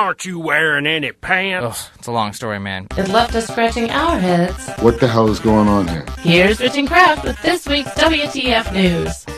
aren't you wearing any pants? Ugh, it's a long story, man. It left us scratching our heads. What the hell is going on here? Here's Rich and Kraft with this week's WTF News.